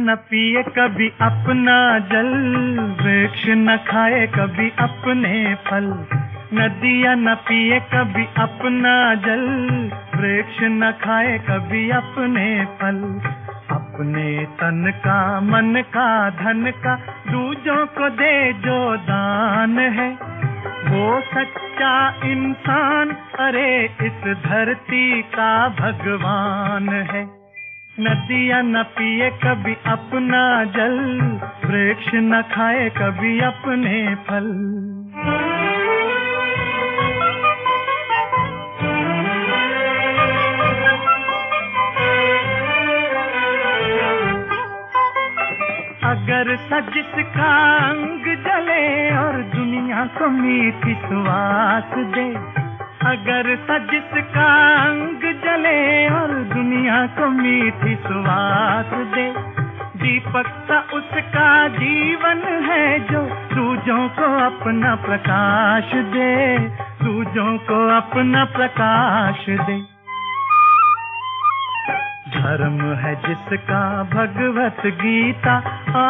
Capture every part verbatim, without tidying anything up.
न पिए कभी अपना जल, वृक्ष न खाए कभी अपने फल। नदियाँ न पिए कभी अपना जल, वृक्ष न खाए कभी अपने फल। अपने तन का, मन का, धन का दूजों को दे जो दान है, वो सच्चा इंसान, अरे इस धरती का भगवान है। नदियाँ न पिए कभी अपना जल, वृक्ष न खाए कभी अपने फल। अगर सजिश का अंग जले और दुनिया को मीठी सुवास दे, अगर सजिश का अंग जले और दुनिया को मीठी सुवास दे, दीपक सा उसका जीवन है जो दूजों को अपना प्रकाश दे, दूजों को अपना प्रकाश दे। धर्म है जिसका भगवत गीता, आ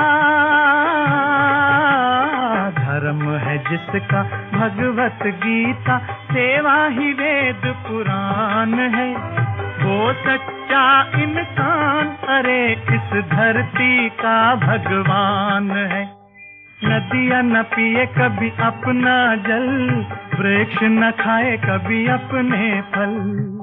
धर्म है जिसका भगवत गीता, सेवा ही वेद पुराण है, वो सच्चा इंसान, अरे इस धरती का भगवान है। नदियाँ न पिए कभी अपना जल, वृक्ष न खाए कभी अपने फल।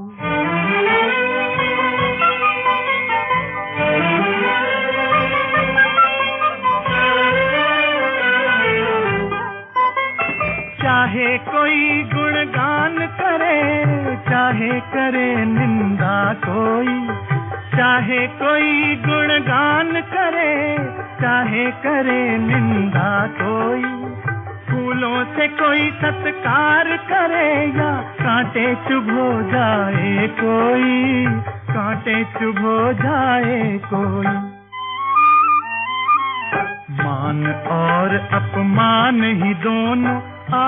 चाहे कोई गुणगान करे, चाहे करे निंदा कोई, चाहे कोई गुणगान करे, चाहे करे निंदा कोई। फूलों से कोई सत्कार करे या कांटे चुभो जाए कोई, कांटे चुभो जाए कोई। मान और अपमान ही दोनों, आ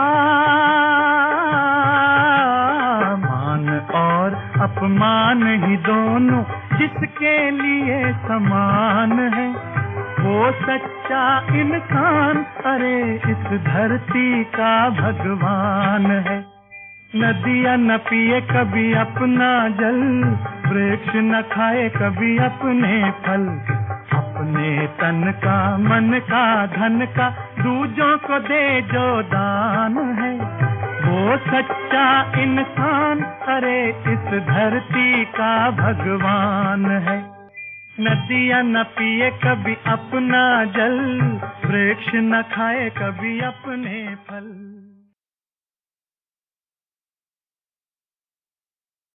मान और अपमान ही दोनों जिसके लिए समान है, वो सच्चा इंसान, अरे इस धरती का भगवान है। नदियाँ न पिए कभी अपना जल, वृक्ष न खाए कभी अपने फल। अपने तन का, मन का, धन का दूजों को दे जो दान है, वो सच्चा इंसान, अरे इस धरती का भगवान है। नदियाँ न पिए कभी अपना जल, वृक्ष न खाए कभी अपने फल।